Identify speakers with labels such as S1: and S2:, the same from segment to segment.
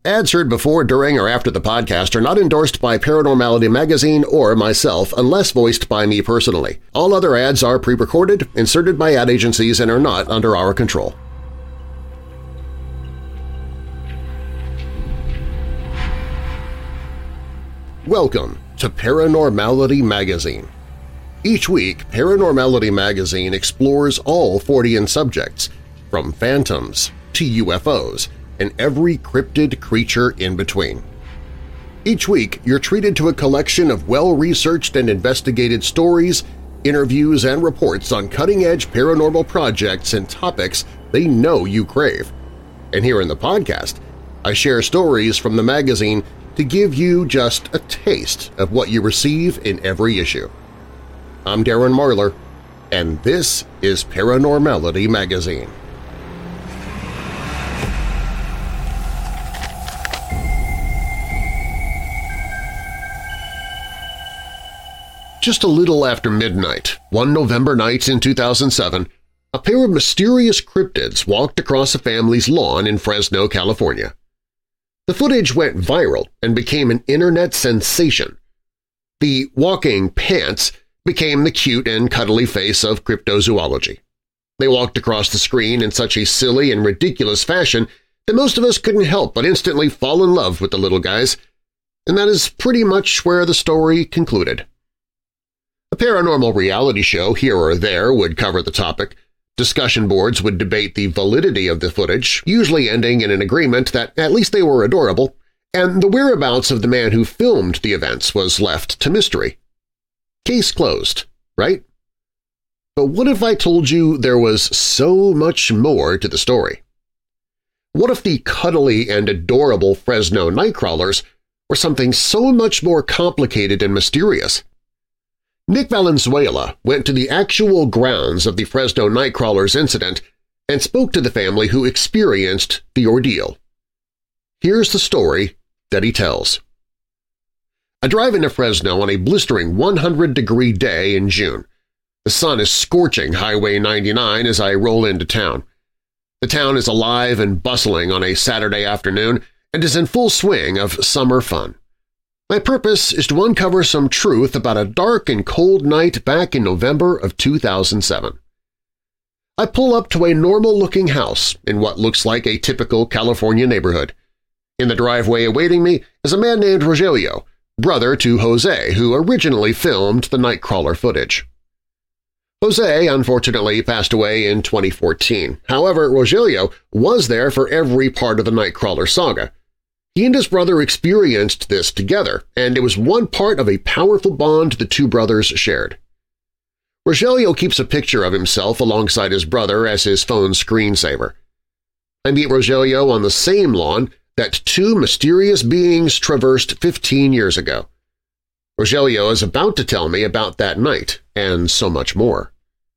S1: Ads heard before, during, or after the podcast are not endorsed by Paranormality Magazine or myself unless voiced by me personally. All other ads are pre-recorded, inserted by ad agencies, and are not under our control. Welcome to Paranormality Magazine. Each week, Paranormality Magazine explores all Fortean subjects, from phantoms to UFOs, and every cryptid creature in between. Each week, you're treated to a collection of well-researched and investigated stories, interviews, and reports on cutting-edge paranormal projects and topics they know you crave. And here in the podcast, I share stories from the magazine to give you just a taste of what you receive in every issue. I'm Darren Marlar, and this is Paranormality Magazine. Just a little after midnight, one November night in 2007, a pair of mysterious cryptids walked across a family's lawn in Fresno, California. The footage went viral and became an internet sensation. The walking pants became the cute and cuddly face of cryptozoology. They walked across the screen in such a silly and ridiculous fashion that most of us couldn't help but instantly fall in love with the little guys, and that is pretty much where the story concluded. A paranormal reality show here or there would cover the topic. Discussion boards would debate the validity of the footage, usually ending in an agreement that at least they were adorable, and the whereabouts of the man who filmed the events was left to mystery. Case closed, right? But what if I told you there was so much more to the story? What if the cuddly and adorable Fresno Nightcrawlers were something so much more complicated and mysterious? Nick Valenzuela went to the actual grounds of the Fresno Nightcrawlers incident and spoke to the family who experienced the ordeal. Here's the story that he tells. I drive into Fresno on a blistering 100-degree day in June. The sun is scorching Highway 99 as I roll into town. The town is alive and bustling on a Saturday afternoon and is in full swing of summer fun. My purpose is to uncover some truth about a dark and cold night back in November of 2007. I pull up to a normal-looking house in what looks like a typical California neighborhood. In the driveway awaiting me is a man named Rogelio, brother to Jose, who originally filmed the Nightcrawler footage. Jose unfortunately passed away in 2014. However, Rogelio was there for every part of the Nightcrawler saga. He and his brother experienced this together, and it was one part of a powerful bond the two brothers shared. Rogelio keeps a picture of himself alongside his brother as his phone screensaver. I meet Rogelio on the same lawn that two mysterious beings traversed 15 years ago. Rogelio is about to tell me about that night, and so much more.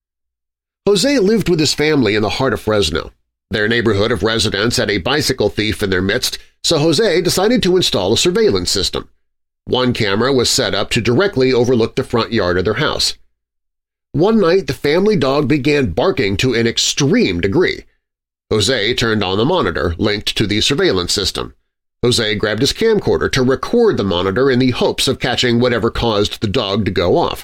S1: Jose lived with his family in the heart of Fresno. Their neighborhood of residents had a bicycle thief in their midst, so Jose decided to install a surveillance system. One camera was set up to directly overlook the front yard of their house. One night, the family dog began barking to an extreme degree. Jose turned on the monitor linked to the surveillance system. Jose grabbed his camcorder to record the monitor in the hopes of catching whatever caused the dog to go off.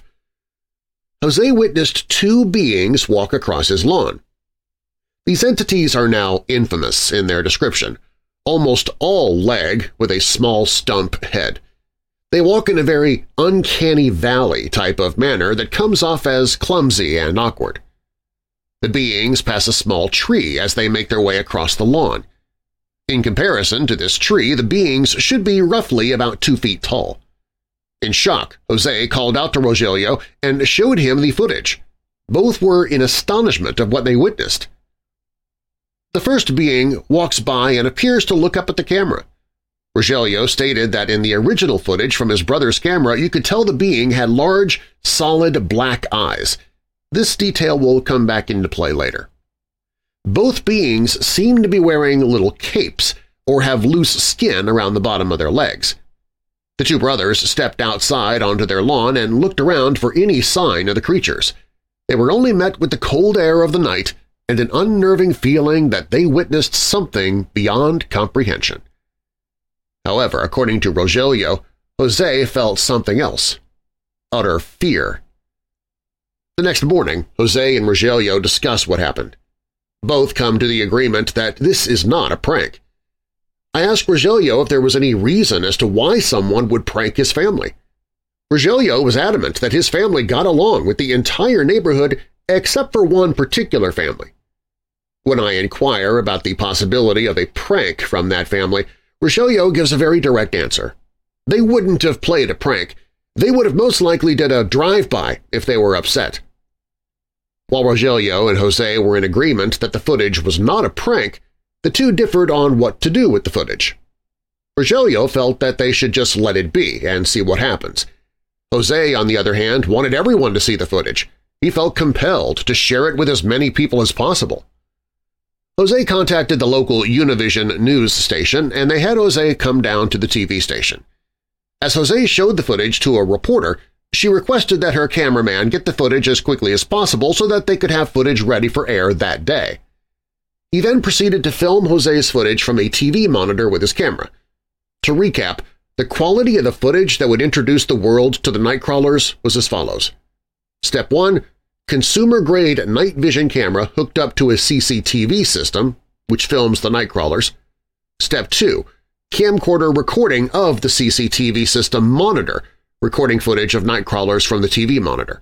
S1: Jose witnessed two beings walk across his lawn. These entities are now infamous in their description, almost all leg with a small stump head. They walk in a very uncanny valley type of manner that comes off as clumsy and awkward. The beings pass a small tree as they make their way across the lawn. In comparison to this tree, the beings should be roughly about 2 feet tall. In shock, Jose called out to Rogelio and showed him the footage. Both were in astonishment of what they witnessed. The first being walks by and appears to look up at the camera. Rogelio stated that in the original footage from his brother's camera you could tell the being had large, solid black eyes. This detail will come back into play later. Both beings seem to be wearing little capes or have loose skin around the bottom of their legs. The two brothers stepped outside onto their lawn and looked around for any sign of the creatures. They were only met with the cold air of the night and an unnerving feeling that they witnessed something beyond comprehension. However, according to Rogelio, Jose felt something else – utter fear. The next morning, Jose and Rogelio discuss what happened. Both come to the agreement that this is not a prank. I asked Rogelio if there was any reason as to why someone would prank his family. Rogelio was adamant that his family got along with the entire neighborhood except for one particular family. When I inquire about the possibility of a prank from that family, Rogelio gives a very direct answer. They wouldn't have played a prank. They would have most likely did a drive-by if they were upset. While Rogelio and Jose were in agreement that the footage was not a prank, the two differed on what to do with the footage. Rogelio felt that they should just let it be and see what happens. Jose, on the other hand, wanted everyone to see the footage. He felt compelled to share it with as many people as possible. Jose contacted the local Univision news station, and they had Jose come down to the TV station. As Jose showed the footage to a reporter, she requested that her cameraman get the footage as quickly as possible so that they could have footage ready for air that day. He then proceeded to film Jose's footage from a TV monitor with his camera. To recap, the quality of the footage that would introduce the world to the Nightcrawlers was as follows. Step 1. Consumer-grade night vision camera hooked up to a CCTV system, which films the Nightcrawlers. Step 2. Camcorder recording of the CCTV system monitor, recording footage of Nightcrawlers from the TV monitor.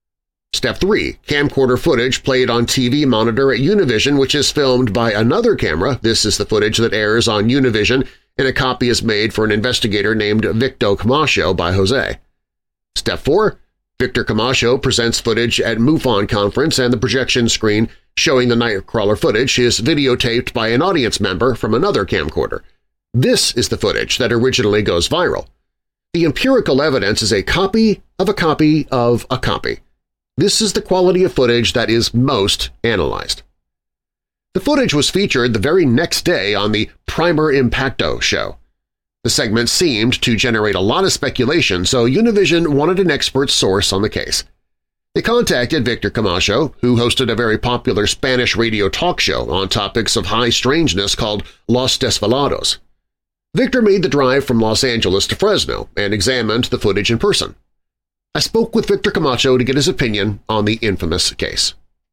S1: Step 3. Camcorder footage played on TV monitor at Univision, which is filmed by another camera. This is the footage that airs on Univision, and a copy is made for an investigator named Victor Camacho by Jose. Step 4. Victor Camacho presents footage at MUFON conference, and the projection screen showing the Nightcrawler footage is videotaped by an audience member from another camcorder. This is the footage that originally goes viral. The empirical evidence is a copy of a copy of a copy. This is the quality of footage that is most analyzed. The footage was featured the very next day on the Primer Impacto show. The segment seemed to generate a lot of speculation, so Univision wanted an expert source on the case. They contacted Victor Camacho, who hosted a very popular Spanish radio talk show on topics of high strangeness called Los Desvelados. Victor made the drive from Los Angeles to Fresno and examined the footage in person. I spoke with Victor Camacho to get his opinion on the infamous case.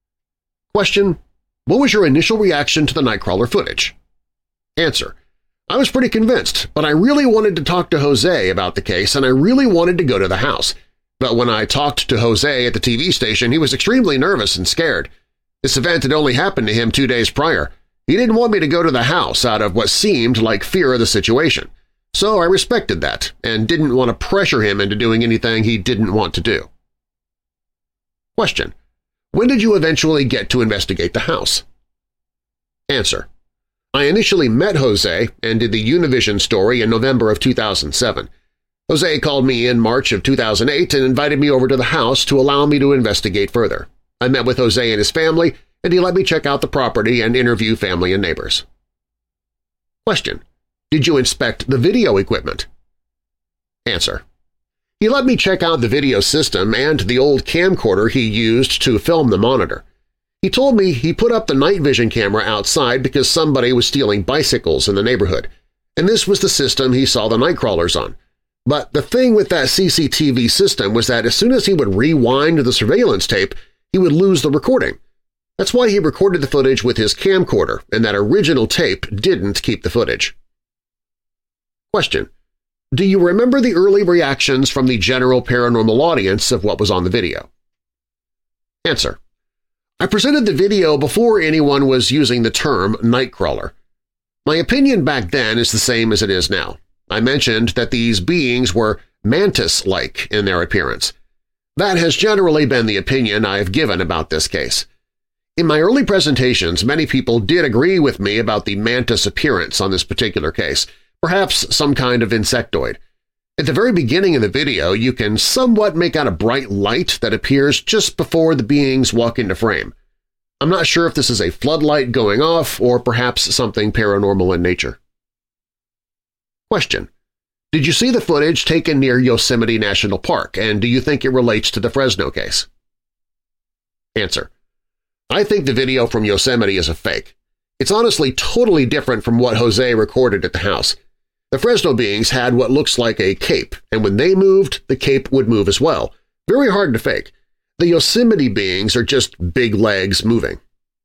S1: Question: what was your initial reaction to the Nightcrawler footage? Answer: I was pretty convinced, but I really wanted to talk to Jose about the case and I really wanted to go to the house. But when I talked to Jose at the TV station, he was extremely nervous and scared. This event had only happened to him 2 days prior. He didn't want me to go to the house out of what seemed like fear of the situation. So I respected that and didn't want to pressure him into doing anything he didn't want to do. Question: when did you eventually get to investigate the house? Answer: I initially met Jose and did the Univision story in November of 2007. Jose called me in March of 2008 and invited me over to the house to allow me to investigate further. I met with Jose and his family, and he let me check out the property and interview family and neighbors. Question: did you inspect the video equipment? Answer: he let me check out the video system and the old camcorder he used to film the monitor. He told me he put up the night vision camera outside because somebody was stealing bicycles in the neighborhood, and this was the system he saw the Nightcrawlers on. But the thing with that CCTV system was that as soon as he would rewind the surveillance tape, he would lose the recording. That's why he recorded the footage with his camcorder, and that original tape didn't keep the footage. Question: do you remember the early reactions from the general paranormal audience of what was on the video? Answer: I presented the video before anyone was using the term Nightcrawler. My opinion back then is the same as it is now. I mentioned that these beings were mantis-like in their appearance. That has generally been the opinion I have given about this case. In my early presentations, many people did agree with me about the mantis appearance on this particular case, perhaps some kind of insectoid. At the very beginning of the video, you can somewhat make out a bright light that appears just before the beings walk into frame. I'm not sure if this is a floodlight going off or perhaps something paranormal in nature. Question: did you see the footage taken near Yosemite National Park, and do you think it relates to the Fresno case? Answer: I think the video from Yosemite is a fake. It's honestly totally different from what Jose recorded at the house. The Fresno beings had what looks like a cape, and when they moved, the cape would move as well. Very hard to fake. The Yosemite beings are just big legs moving.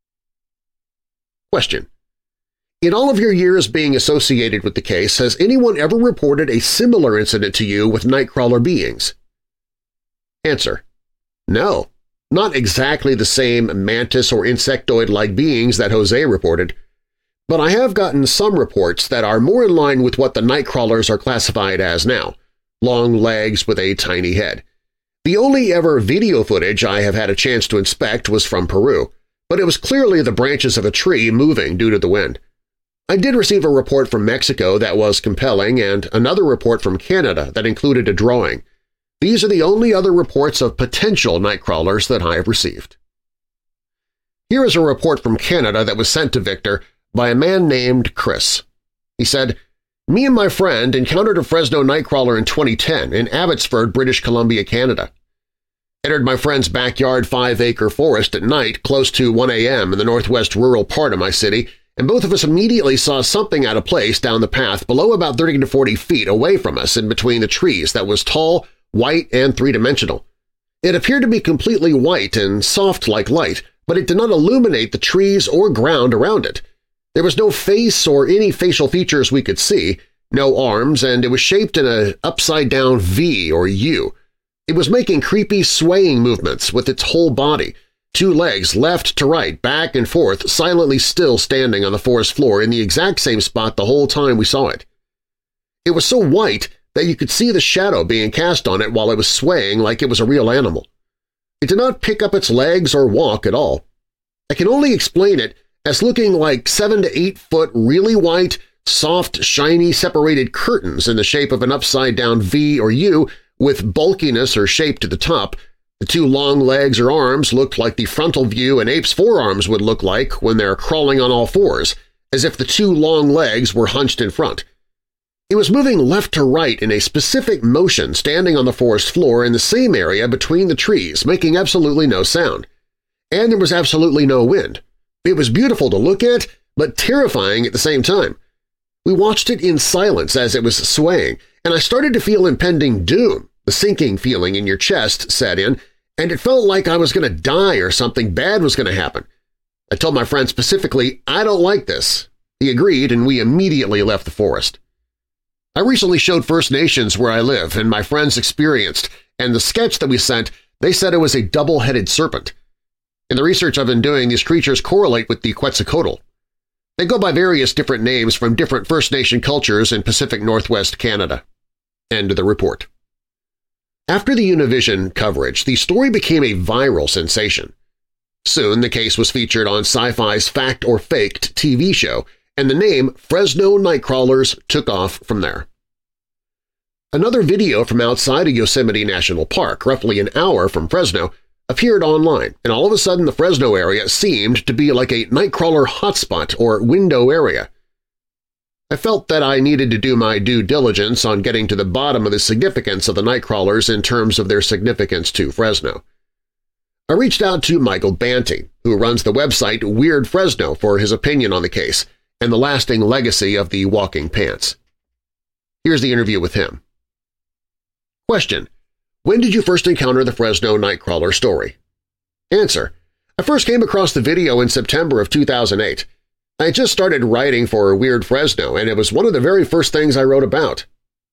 S1: Question: in all of your years being associated with the case, has anyone ever reported a similar incident to you with Nightcrawler beings? Answer: no, not exactly the same mantis or insectoid-like beings that Jose reported, but I have gotten some reports that are more in line with what the Nightcrawlers are classified as now, long legs with a tiny head. The only ever video footage I have had a chance to inspect was from Peru, but it was clearly the branches of a tree moving due to the wind. I did receive a report from Mexico that was compelling and another report from Canada that included a drawing. These are the only other reports of potential Nightcrawlers that I have received. Here is a report from Canada that was sent to Victor by a man named Chris. He said, "Me and my friend encountered a Fresno Nightcrawler in 2010 in Abbotsford, British Columbia, Canada. Entered my friend's backyard 5-acre forest at night close to 1 a.m. in the northwest rural part of my city, and both of us immediately saw something out of place down the path below about 30 to 40 feet away from us in between the trees that was tall, white, and three-dimensional. It appeared to be completely white and soft like light, but it did not illuminate the trees or ground around it. There was no face or any facial features we could see, no arms, and it was shaped in an upside-down V or U. It was making creepy swaying movements with its whole body, 2 legs left to right, back and forth, silently still standing on the forest floor in the exact same spot the whole time we saw it. It was so white that you could see the shadow being cast on it while it was swaying like it was a real animal. It did not pick up its legs or walk at all. I can only explain it as looking like 7 to 8 foot really white, soft, shiny, separated curtains in the shape of an upside-down V or U with bulkiness or shape to the top. The 2 long legs or arms looked like the frontal view an ape's forearms would look like when they're crawling on all fours, as if the 2 long legs were hunched in front. It was moving left to right in a specific motion, standing on the forest floor in the same area between the trees, making absolutely no sound. And there was absolutely no wind. It was beautiful to look at, but terrifying at the same time. We watched it in silence as it was swaying, and I started to feel impending doom. The sinking feeling in your chest set in, and it felt like I was going to die or something bad was going to happen. I told my friend specifically, "I don't like this." He agreed, and we immediately left the forest. I recently showed First Nations where I live, and my friends experienced, and the sketch that we sent, they said it was a double-headed serpent. In the research I've been doing, these creatures correlate with the Quetzalcoatl. They go by various different names from different First Nation cultures in Pacific Northwest Canada. End of the report. After the Univision coverage, the story became a viral sensation. Soon the case was featured on Sci-Fi's Fact or Faked TV show, and the name Fresno Nightcrawlers took off from there. Another video from outside of Yosemite National Park, roughly an hour from Fresno, appeared online, and all of a sudden the Fresno area seemed to be like a Nightcrawler hotspot or window area. I felt that I needed to do my due diligence on getting to the bottom of the significance of the Nightcrawlers in terms of their significance to Fresno. I reached out to Michael Banty, who runs the website Weird Fresno, for his opinion on the case and the lasting legacy of the Walking Pants. Here's the interview with him. Question: when did you first encounter the Fresno Nightcrawler story? Answer: I first came across the video in September of 2008. I had just started writing for Weird Fresno, and it was one of the very first things I wrote about.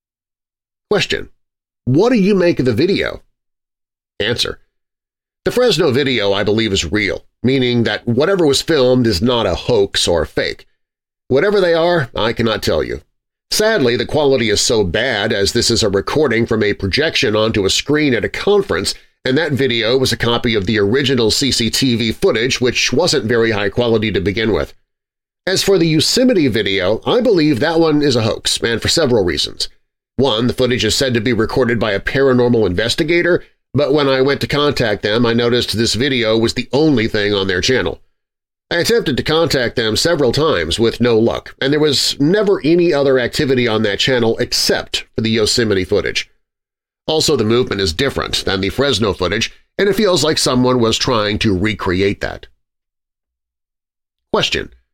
S1: Question: what do you make of the video? Answer: the Fresno video, I believe, is real, meaning that whatever was filmed is not a hoax or fake. Whatever they are, I cannot tell you. Sadly, the quality is so bad, as this is a recording from a projection onto a screen at a conference, and that video was a copy of the original CCTV footage, which wasn't very high quality to begin with. As for the Yosemite video, I believe that one is a hoax, and for several reasons. One, the footage is said to be recorded by a paranormal investigator, but when I went to contact them, I noticed this video was the only thing on their channel. I attempted to contact them several times with no luck, and there was never any other activity on that channel except for the Yosemite footage. Also, the movement is different than the Fresno footage, and it feels like someone was trying to recreate that. Question: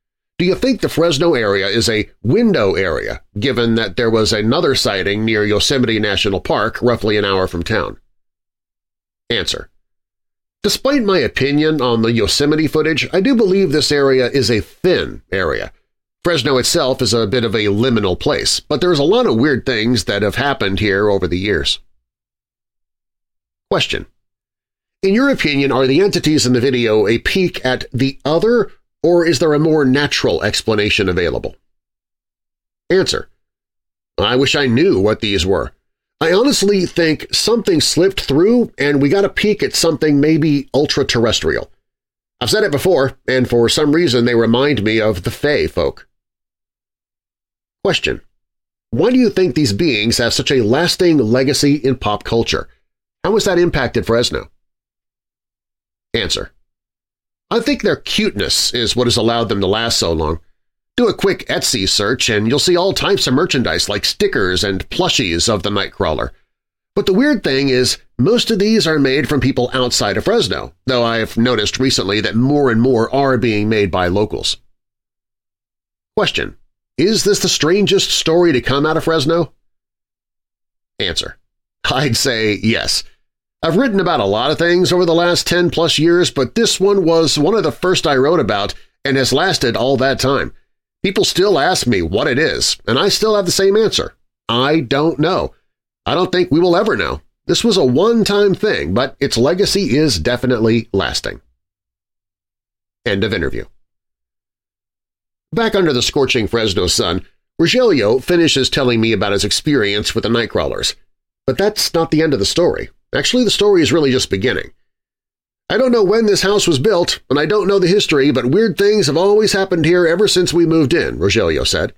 S1: Do you think the Fresno area is a window area, given that there was another sighting near Yosemite National Park roughly an hour from town? Answer: despite my opinion on the Yosemite footage, I do believe this area is a thin area. Fresno itself is a bit of a liminal place, but there's a lot of weird things that have happened here over the years. Question: in your opinion, are the entities in the video a peek at the other, or is there a more natural explanation available? Answer: I wish I knew what these were. I honestly think something slipped through and we got a peek at something maybe ultra-terrestrial. I've said it before, and for some reason they remind me of the Fae folk. Question: why do you think these beings have such a lasting legacy in pop culture? How has that impacted Fresno? Answer: I think their cuteness is what has allowed them to last so long. Do a quick Etsy search and you'll see all types of merchandise like stickers and plushies of the Nightcrawler. But the weird thing is, most of these are made from people outside of Fresno, though I've noticed recently that more and more are being made by locals. Question: is this the strangest story to come out of Fresno? Answer: I'd say yes. I've written about a lot of things over the last 10-plus years, but this one was one of the first I wrote about and has lasted all that time. People still ask me what it is, and I still have the same answer. I don't know. I don't think we will ever know. This was a one-time thing, but its legacy is definitely lasting. End of interview. Back under the scorching Fresno sun, Rogelio finishes telling me about his experience with the Nightcrawlers. But that's not the end of the story. Actually, the story is really just beginning. I don't know when this house was built, and I don't know the history, but weird things have always happened here ever since we moved in, Rogelio said.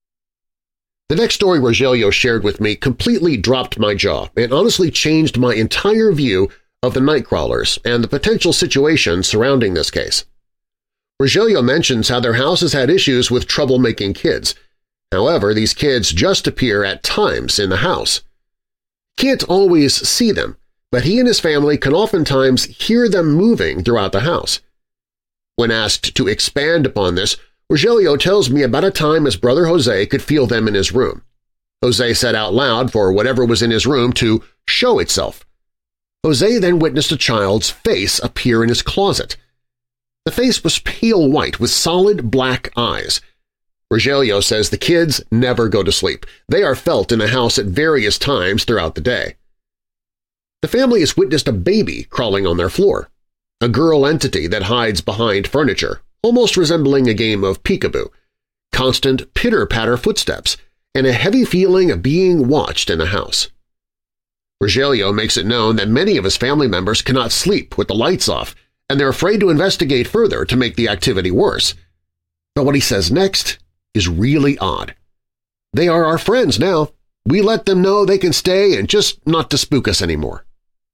S1: The next story Rogelio shared with me completely dropped my jaw and honestly changed my entire view of the Nightcrawlers and the potential situation surrounding this case. Rogelio mentions how their house has had issues with troublemaking kids. However, these kids just appear at times in the house. Can't always see them, but he and his family can oftentimes hear them moving throughout the house. When asked to expand upon this, Rogelio tells me about a time his brother Jose could feel them in his room. Jose said out loud for whatever was in his room to show itself. Jose then witnessed a child's face appear in his closet. The face was pale white with solid black eyes. Rogelio says the kids never go to sleep. They are felt in the house at various times throughout the day. The family has witnessed a baby crawling on their floor, a girl entity that hides behind furniture, almost resembling a game of peekaboo, constant pitter-patter footsteps, and a heavy feeling of being watched in the house. Rogelio makes it known that many of his family members cannot sleep with the lights off, and they're afraid to investigate further to make the activity worse. But what he says next is really odd. They are our friends now. We let them know they can stay and just not to spook us anymore.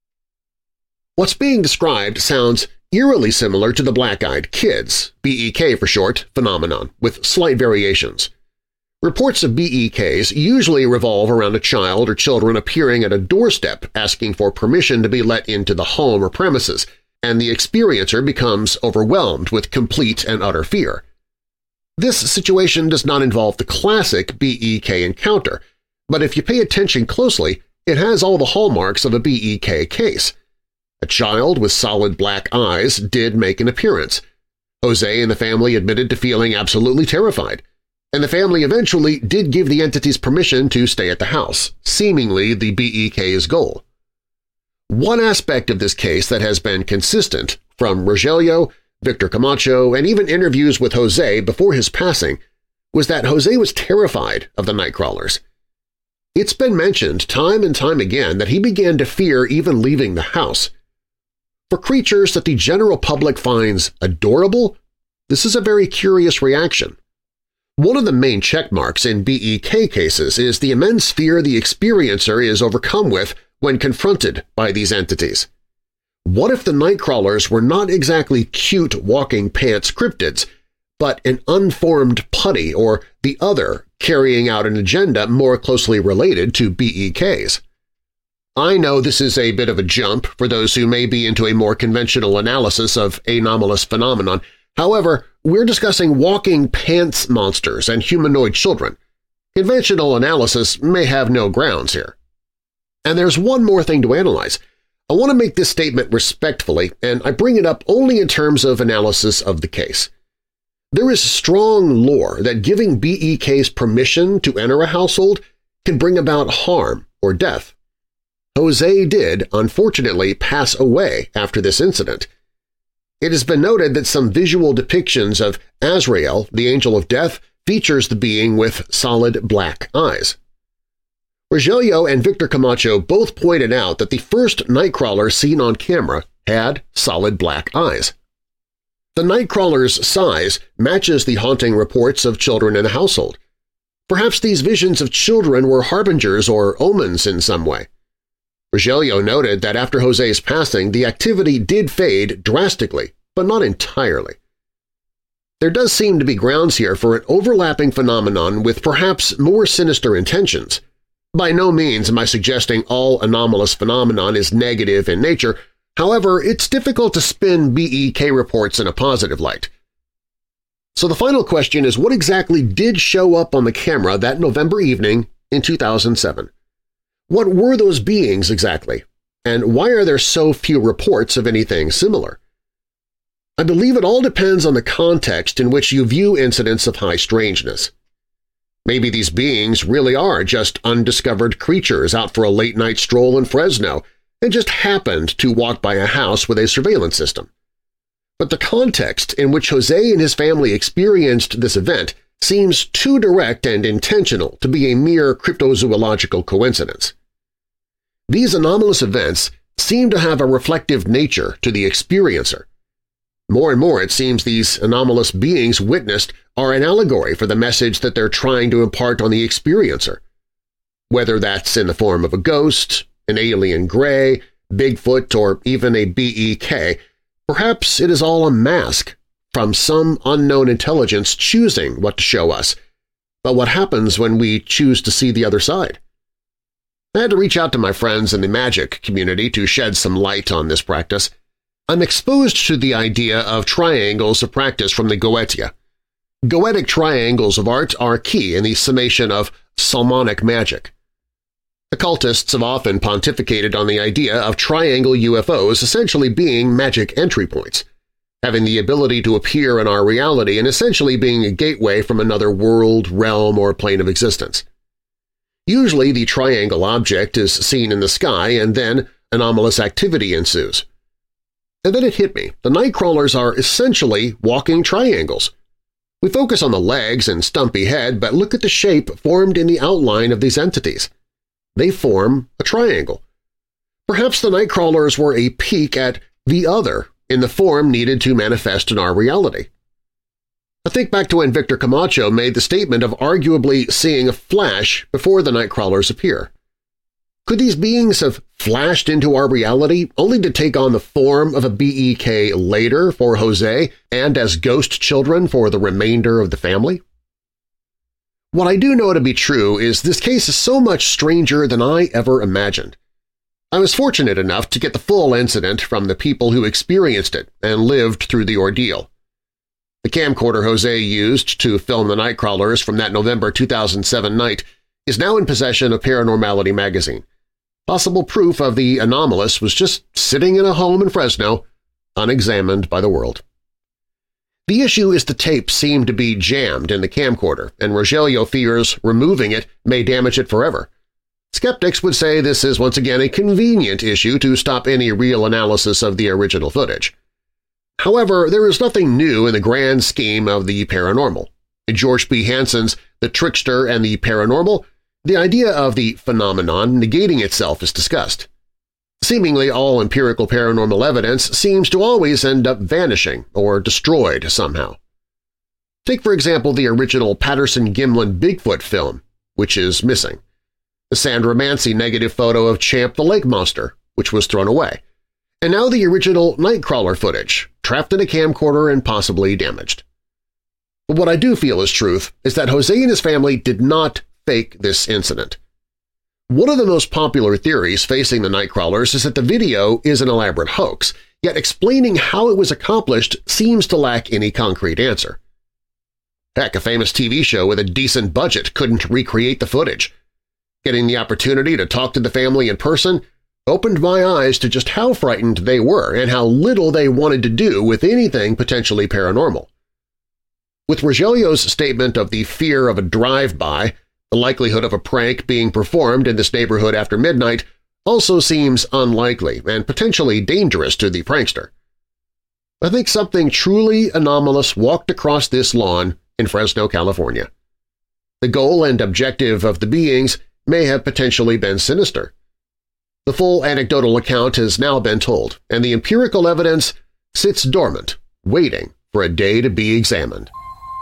S1: What's being described sounds eerily similar to the black-eyed kids, BEK for short, phenomenon, with slight variations. Reports of BEKs usually revolve around a child or children appearing at a doorstep asking for permission to be let into the home or premises, and the experiencer becomes overwhelmed with complete and utter fear. This situation does not involve the classic BEK encounter, but if you pay attention closely, it has all the hallmarks of a BEK case. A child with solid black eyes did make an appearance. Jose and the family admitted to feeling absolutely terrified, and the family eventually did give the entities permission to stay at the house, seemingly the BEK's goal. One aspect of this case that has been consistent from Rogelio, Victor Camacho, and even interviews with Jose before his passing was that Jose was terrified of the Nightcrawlers. It's been mentioned time and time again that he began to fear even leaving the house. For creatures that the general public finds adorable, this is a very curious reaction. One of the main checkmarks in BEK cases is the immense fear the experiencer is overcome with when confronted by these entities. What if the Nightcrawlers were not exactly cute walking pants cryptids, but an unformed putty or the other carrying out an agenda more closely related to BEKs? I know this is a bit of a jump for those who may be into a more conventional analysis of anomalous phenomenon. However, we're discussing walking pants monsters and humanoid children. Conventional analysis may have no grounds here. And there's one more thing to analyze. I want to make this statement respectfully, and I bring it up only in terms of analysis of the case. There is strong lore that giving BEKs permission to enter a household can bring about harm or death. Jose did, unfortunately, pass away after this incident. It has been noted that some visual depictions of Azrael, the angel of death, features the being with solid black eyes. Rogelio and Victor Camacho both pointed out that the first Nightcrawler seen on camera had solid black eyes. The Nightcrawler's size matches the haunting reports of children in the household. Perhaps these visions of children were harbingers or omens in some way. Rogelio noted that after Jose's passing, the activity did fade drastically, but not entirely. There does seem to be grounds here for an overlapping phenomenon with perhaps more sinister intentions. By no means am I suggesting all anomalous phenomenon is negative in nature. However, it's difficult to spin BEK reports in a positive light. So the final question is, what exactly did show up on the camera that November evening in 2007? What were those beings exactly, and why are there so few reports of anything similar? I believe it all depends on the context in which you view incidents of high strangeness. Maybe these beings really are just undiscovered creatures out for a late-night stroll in Fresno and just happened to walk by a house with a surveillance system. But the context in which Jose and his family experienced this event seems too direct and intentional to be a mere cryptozoological coincidence. These anomalous events seem to have a reflective nature to the experiencer. More and more it seems these anomalous beings witnessed are an allegory for the message that they're trying to impart on the experiencer. Whether that's in the form of a ghost, an alien gray, Bigfoot, or even a BEK, perhaps it is all a mask from some unknown intelligence choosing what to show us. But what happens when we choose to see the other side? I had to reach out to my friends in the magic community to shed some light on this practice. I'm exposed to the idea of triangles of practice from the Goetia. Goetic triangles of art are key in the summation of Solmonic magic. Occultists have often pontificated on the idea of triangle UFOs essentially being magic entry points, having the ability to appear in our reality and essentially being a gateway from another world, realm, or plane of existence. Usually the triangle object is seen in the sky and then anomalous activity ensues. And then it hit me. The Nightcrawlers are essentially walking triangles. We focus on the legs and stumpy head, but look at the shape formed in the outline of these entities. They form a triangle. Perhaps the Nightcrawlers were a peek at the other in the form needed to manifest in our reality. I think back to when Victor Camacho made the statement of arguably seeing a flash before the Nightcrawlers appear. Could these beings have flashed into our reality only to take on the form of a BEK later for Jose and as ghost children for the remainder of the family? What I do know to be true is this case is so much stranger than I ever imagined. I was fortunate enough to get the full incident from the people who experienced it and lived through the ordeal. The camcorder Jose used to film the Nightcrawlers from that November 2007 night is now in possession of Paranormality magazine. Possible proof of the anomalous was just sitting in a home in Fresno, unexamined by the world. The issue is the tape seemed to be jammed in the camcorder, and Rogelio fears removing it may damage it forever. Skeptics would say this is once again a convenient issue to stop any real analysis of the original footage. However, there is nothing new in the grand scheme of the paranormal. In George B. Hansen's The Trickster and the Paranormal, the idea of the phenomenon negating itself is discussed. Seemingly all empirical paranormal evidence seems to always end up vanishing or destroyed somehow. Take, for example, the original Patterson-Gimlin Bigfoot film, which is missing. The Sandra Mancy negative photo of Champ the Lake Monster, which was thrown away. And now the original Nightcrawler footage, trapped in a camcorder and possibly damaged. But what I do feel is truth is that Jose and his family did not fake this incident. One of the most popular theories facing the Nightcrawlers is that the video is an elaborate hoax, yet explaining how it was accomplished seems to lack any concrete answer. Heck, a famous TV show with a decent budget couldn't recreate the footage. Getting the opportunity to talk to the family in person opened my eyes to just how frightened they were and how little they wanted to do with anything potentially paranormal. With Rogelio's statement of the fear of a drive-by, the likelihood of a prank being performed in this neighborhood after midnight also seems unlikely and potentially dangerous to the prankster. I think something truly anomalous walked across this lawn in Fresno, California. The goal and objective of the beings may have potentially been sinister. The full anecdotal account has now been told, and the empirical evidence sits dormant, waiting for a day to be examined.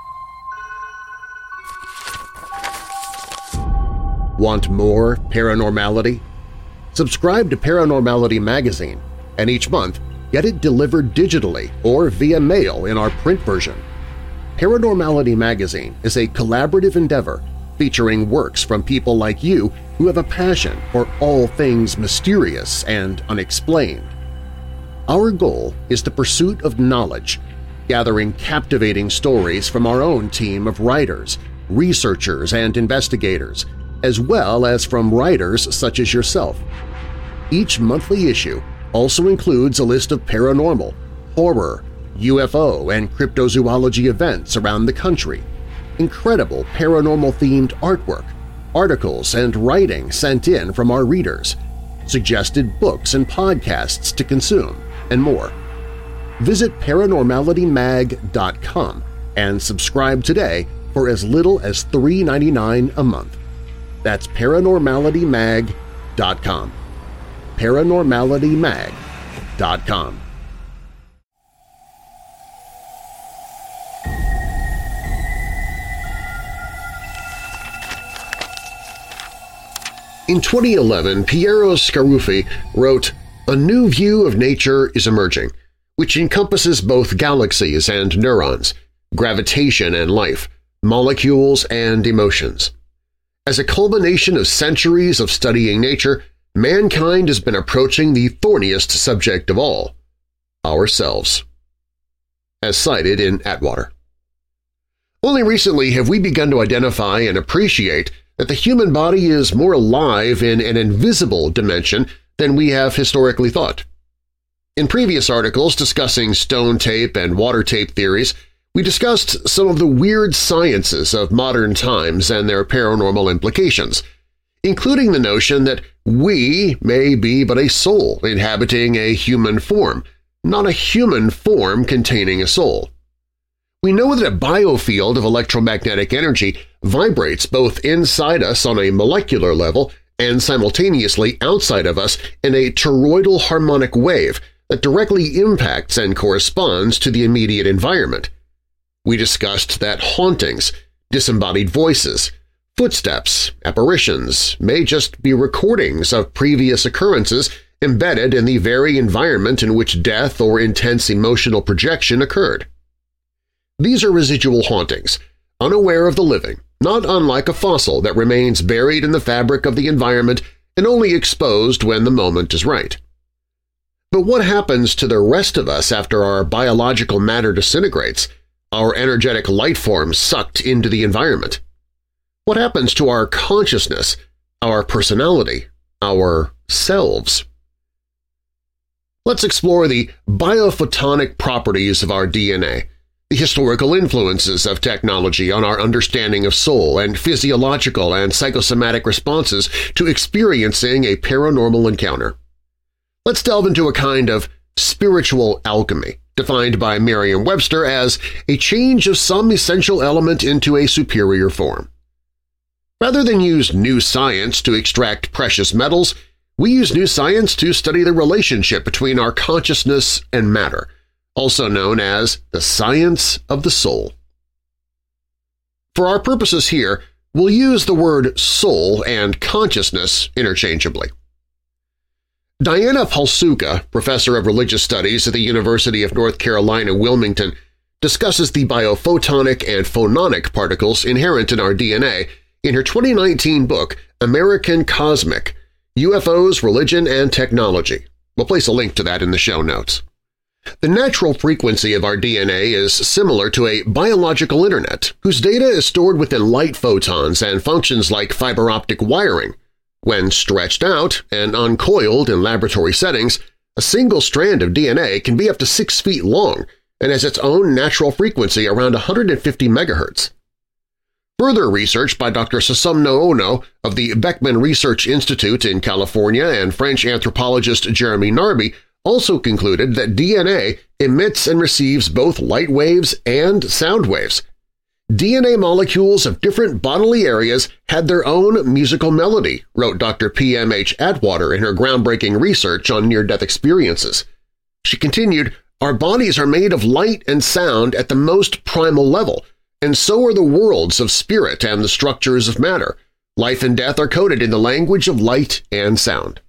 S1: Want more paranormality? Subscribe to Paranormality Magazine, and each month get it delivered digitally or via mail in our print version. Paranormality Magazine is a collaborative endeavor featuring works from people like you who have a passion for all things mysterious and unexplained. Our goal is the pursuit of knowledge, gathering captivating stories from our own team of writers, researchers, and investigators, as well as from writers such as yourself. Each monthly issue also includes a list of paranormal, horror, UFO, and cryptozoology events around the country, incredible paranormal-themed artwork, articles and writing sent in from our readers, suggested books and podcasts to consume, and more. Visit ParanormalityMag.com and subscribe today for as little as $3.99 a month. That's ParanormalityMag.com. ParanormalityMag.com. In 2011, Piero Scaruffi wrote, "A new view of nature is emerging, which encompasses both galaxies and neurons, gravitation and life, molecules and emotions. As a culmination of centuries of studying nature, mankind has been approaching the thorniest subject of all, ourselves." As cited in Atwater. Only recently have we begun to identify and appreciate that the human body is more alive in an invisible dimension than we have historically thought. In previous articles discussing stone tape and water tape theories, we discussed some of the weird sciences of modern times and their paranormal implications, including the notion that we may be but a soul inhabiting a human form, not a human form containing a soul. We know that a biofield of electromagnetic energy vibrates both inside us on a molecular level and simultaneously outside of us in a toroidal harmonic wave that directly impacts and corresponds to the immediate environment. We discussed that hauntings, disembodied voices, footsteps, apparitions may just be recordings of previous occurrences embedded in the very environment in which death or intense emotional projection occurred. These are residual hauntings, unaware of the living, not unlike a fossil that remains buried in the fabric of the environment and only exposed when the moment is right. But what happens to the rest of us after our biological matter disintegrates, our energetic light forms sucked into the environment? What happens to our consciousness, our personality, our selves? Let's explore the biophotonic properties of our DNA, the historical influences of technology on our understanding of soul and physiological and psychosomatic responses to experiencing a paranormal encounter. Let's delve into a kind of spiritual alchemy, defined by Merriam-Webster as a change of some essential element into a superior form. Rather than use new science to extract precious metals, we use new science to study the relationship between our consciousness and matter, also known as the science of the soul. For our purposes here, we'll use the word soul and consciousness interchangeably. Diana Falsuca, professor of religious studies at the University of North Carolina, Wilmington, discusses the biophotonic and phononic particles inherent in our DNA in her 2019 book, American Cosmic: UFOs, Religion, and Technology. We'll place a link to that in the show notes. The natural frequency of our DNA is similar to a biological internet whose data is stored within light photons and functions like fiber optic wiring. When stretched out and uncoiled in laboratory settings, a single strand of DNA can be up to 6 feet long and has its own natural frequency around 150 MHz. Further research by Dr. Susumu Ono of the Beckman Research Institute in California and French anthropologist Jeremy Narby also concluded that DNA emits and receives both light waves and sound waves. DNA molecules of different bodily areas had their own musical melody, wrote Dr. P.M.H. Atwater in her groundbreaking research on near-death experiences. She continued, "Our bodies are made of light and sound at the most primal level, and so are the worlds of spirit and the structures of matter. Life and death are coded in the language of light and sound."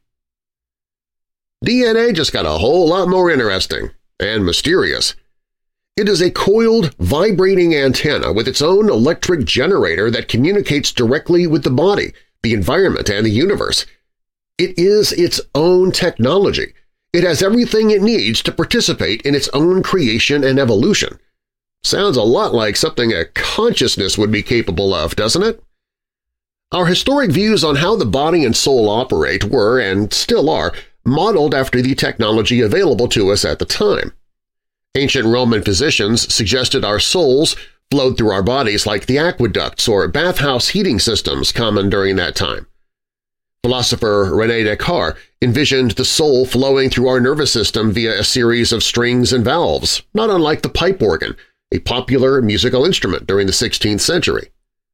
S1: DNA just got a whole lot more interesting and mysterious. It is a coiled, vibrating antenna with its own electric generator that communicates directly with the body, the environment, and the universe. It is its own technology. It has everything it needs to participate in its own creation and evolution. Sounds a lot like something a consciousness would be capable of, doesn't it? Our historic views on how the body and soul operate were, and still are, modeled after the technology available to us at the time. Ancient Roman physicians suggested our souls flowed through our bodies like the aqueducts or bathhouse heating systems common during that time. Philosopher René Descartes envisioned the soul flowing through our nervous system via a series of strings and valves, not unlike the pipe organ, a popular musical instrument during the 16th century.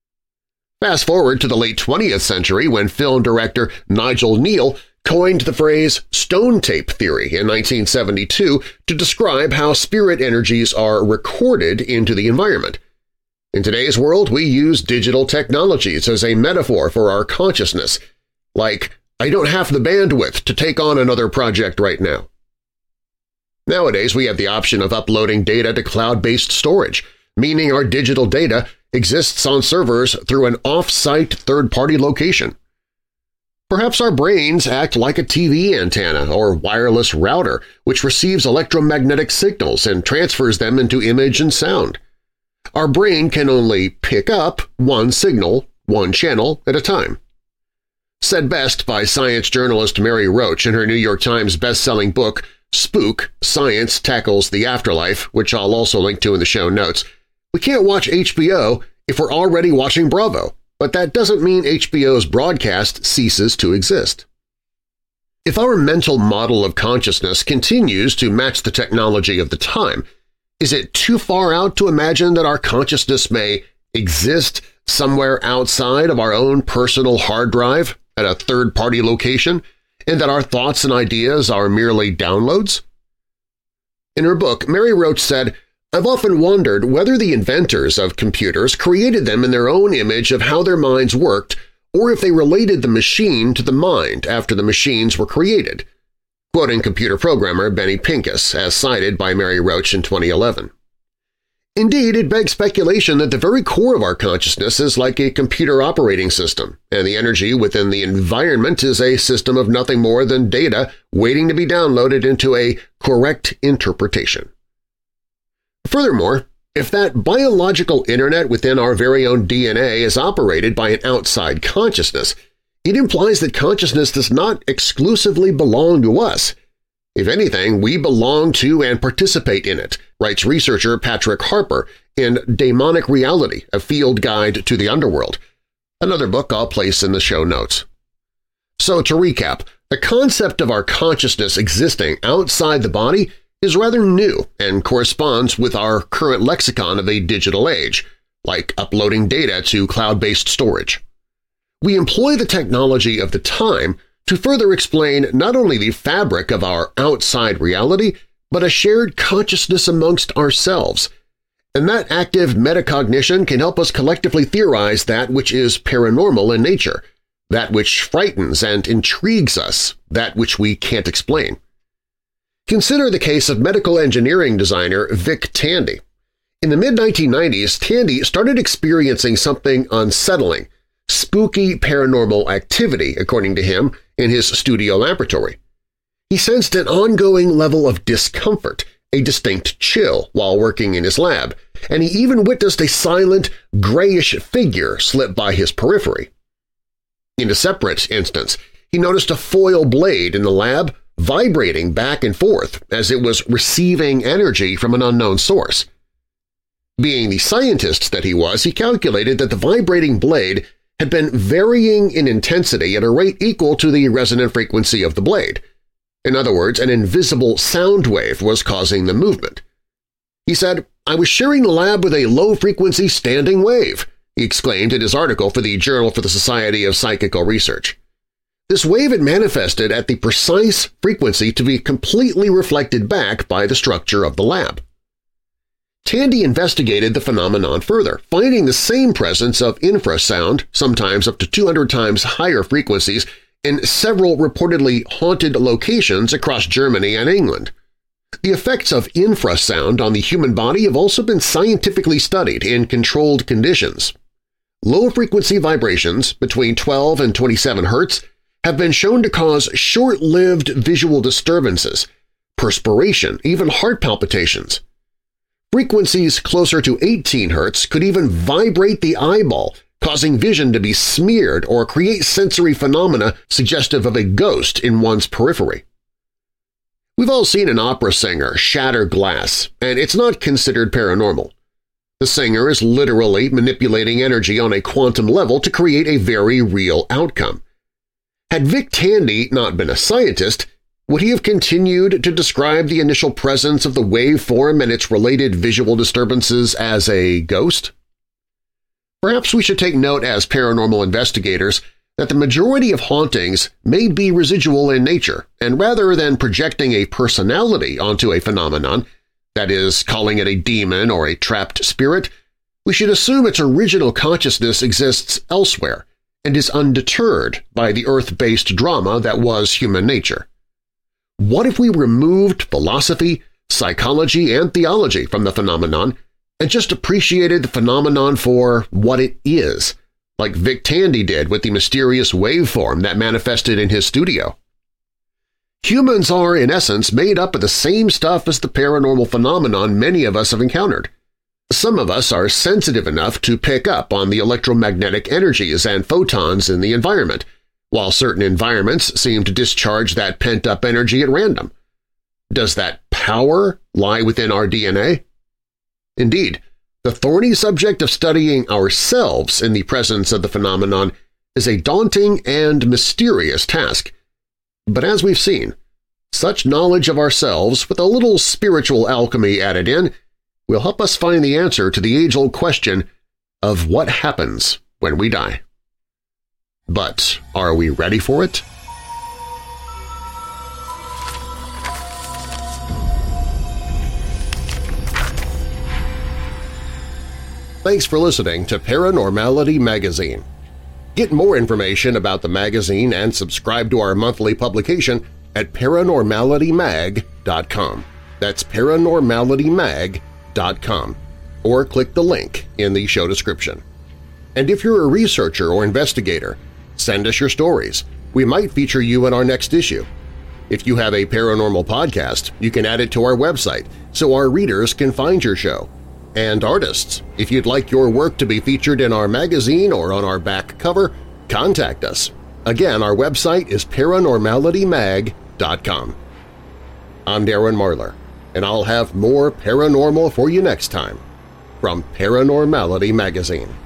S1: Fast forward to the late 20th century when film director Nigel Neal coined the phrase stone tape theory in 1972 to describe how spirit energies are recorded into the environment. In today's world, we use digital technologies as a metaphor for our consciousness, like, "I don't have the bandwidth to take on another project right now." Nowadays, we have the option of uploading data to cloud-based storage, meaning our digital data exists on servers through an off-site third-party location. Perhaps our brains act like a TV antenna or wireless router, which receives electromagnetic signals and transfers them into image and sound. Our brain can only pick up one signal, one channel at a time. Said best by science journalist Mary Roach in her New York Times best-selling book Spook, Science Tackles the Afterlife, which I'll also link to in the show notes, we can't watch HBO if we're already watching Bravo. But that doesn't mean HBO's broadcast ceases to exist. If our mental model of consciousness continues to match the technology of the time, is it too far out to imagine that our consciousness may exist somewhere outside of our own personal hard drive at a third-party location, and that our thoughts and ideas are merely downloads? In her book, Mary Roach said, "I've often wondered whether the inventors of computers created them in their own image of how their minds worked or if they related the machine to the mind after the machines were created," quoting computer programmer Benny Pincus as cited by Mary Roach in 2011. Indeed, it begs speculation that the very core of our consciousness is like a computer operating system, and the energy within the environment is a system of nothing more than data waiting to be downloaded into a correct interpretation. Furthermore, if that biological internet within our very own DNA is operated by an outside consciousness, it implies that consciousness does not exclusively belong to us. If anything, we belong to and participate in it, writes researcher Patrick Harper in Daemonic Reality, A Field Guide to the Underworld, another book I'll place in the show notes. So to recap, the concept of our consciousness existing outside the body is rather new and corresponds with our current lexicon of a digital age, like uploading data to cloud-based storage. We employ the technology of the time to further explain not only the fabric of our outside reality, but a shared consciousness amongst ourselves, and that active metacognition can help us collectively theorize that which is paranormal in nature, that which frightens and intrigues us, that which we can't explain. Consider the case of medical engineering designer Vic Tandy. In the mid-1990s, Tandy started experiencing something unsettling, spooky paranormal activity, according to him, in his studio laboratory. He sensed an ongoing level of discomfort, a distinct chill while working in his lab, and he even witnessed a silent, grayish figure slip by his periphery. In a separate instance, he noticed a foil blade in the lab vibrating back and forth as it was receiving energy from an unknown source. Being the scientist that he was, he calculated that the vibrating blade had been varying in intensity at a rate equal to the resonant frequency of the blade. In other words, an invisible sound wave was causing the movement. He said, "I was sharing the lab with a low-frequency standing wave," he exclaimed in his article for the Journal for the Society of Psychical Research. This wave had manifested at the precise frequency to be completely reflected back by the structure of the lab. Tandy investigated the phenomenon further, finding the same presence of infrasound, sometimes up to 200 times higher frequencies, in several reportedly haunted locations across Germany and England. The effects of infrasound on the human body have also been scientifically studied in controlled conditions. Low-frequency vibrations between 12 and 27 Hz have been shown to cause short-lived visual disturbances, perspiration, even heart palpitations. Frequencies closer to 18 Hz could even vibrate the eyeball, causing vision to be smeared or create sensory phenomena suggestive of a ghost in one's periphery. We've all seen an opera singer shatter glass, and it's not considered paranormal. The singer is literally manipulating energy on a quantum level to create a very real outcome. Had Vic Tandy not been a scientist, would he have continued to describe the initial presence of the waveform and its related visual disturbances as a ghost? Perhaps we should take note as paranormal investigators that the majority of hauntings may be residual in nature, and rather than projecting a personality onto a phenomenon, that is, calling it a demon or a trapped spirit, we should assume its original consciousness exists elsewhere and is undeterred by the Earth-based drama that was human nature. What if we removed philosophy, psychology, and theology from the phenomenon and just appreciated the phenomenon for what it is, like Vic Tandy did with the mysterious waveform that manifested in his studio? Humans are, in essence, made up of the same stuff as the paranormal phenomenon many of us have encountered. Some of us are sensitive enough to pick up on the electromagnetic energies and photons in the environment, while certain environments seem to discharge that pent-up energy at random. Does that power lie within our DNA? Indeed, the thorny subject of studying ourselves in the presence of the phenomenon is a daunting and mysterious task. But as we've seen, such knowledge of ourselves with a little spiritual alchemy added in will help us find the answer to the age-old question of what happens when we die. But are we ready for it? Thanks for listening to Paranormality Magazine. Get more information about the magazine and subscribe to our monthly publication at paranormalitymag.com. That's paranormalitymag.com, or click the link in the show description. And if you're a researcher or investigator, send us your stories. We might feature you in our next issue. If you have a paranormal podcast, you can add it to our website so our readers can find your show. And artists, if you'd like your work to be featured in our magazine or on our back cover, contact us. Again, our website is paranormalitymag.com. I'm Darren Marlar, and I'll have more paranormal for you next time from Paranormality Magazine.